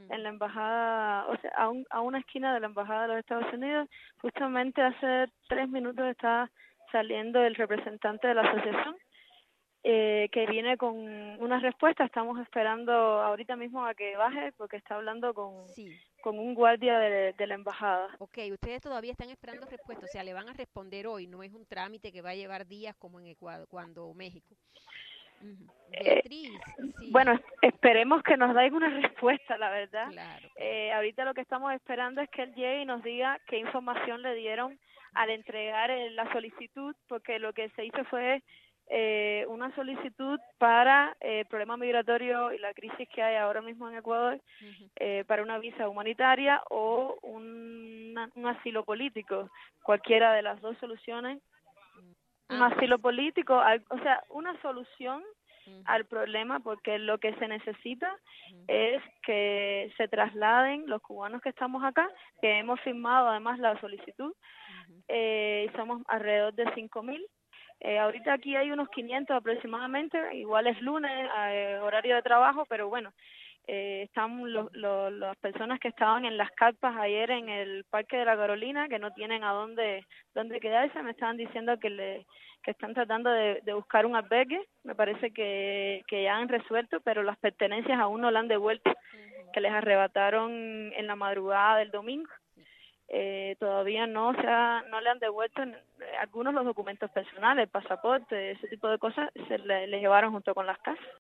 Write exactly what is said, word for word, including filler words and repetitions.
en la embajada, o sea, a, un, a una esquina de la embajada de los Estados Unidos. Justamente hace tres minutos está saliendo el representante de la asociación, eh, que viene con una respuesta. Estamos esperando ahorita mismo a que baje porque está hablando con, Sí. con un guardia de, de la embajada. Ok, ustedes todavía están esperando respuesta, o sea, le van a responder hoy, no es un trámite que va a llevar días como en Ecuador, cuando México. Ujú. Eh, Beatriz, sí, bueno, es- esperemos que nos den una respuesta, la verdad. claro, claro. Eh, ahorita lo que estamos esperando es que él llegue y nos diga qué información le dieron al entregar eh, la solicitud, porque lo que se hizo fue eh, una solicitud para eh, el problema migratorio y la crisis que hay ahora mismo en Ecuador, Ujú. eh, para una visa humanitaria o un, un asilo político, cualquiera de las dos soluciones, un Ambas. asilo político, al- o sea, una solución Ujú, al problema, porque lo que se necesita ujú, es que se trasladen los cubanos que estamos acá, que hemos firmado además la solicitud, ujú. eh, y somos alrededor de cinco mil. Eh, ahorita aquí hay unos quinientos aproximadamente, igual es lunes, eh, horario de trabajo, pero bueno, eh, están los, los, las personas que estaban en las carpas ayer en Sí. el Parque de la Carolina, que no tienen a dónde, dónde quedarse, me estaban diciendo que le que están tratando de, de buscar un albergue. Me parece que, que ya han resuelto, pero las pertenencias aún no la han devuelto, Ujú, que les arrebataron en la madrugada del domingo. sí. Eh, todavía no se ha, no le han devuelto en- algunos los documentos personales, el pasaporte, ese tipo de cosas, se le, le llevaron junto con las casas.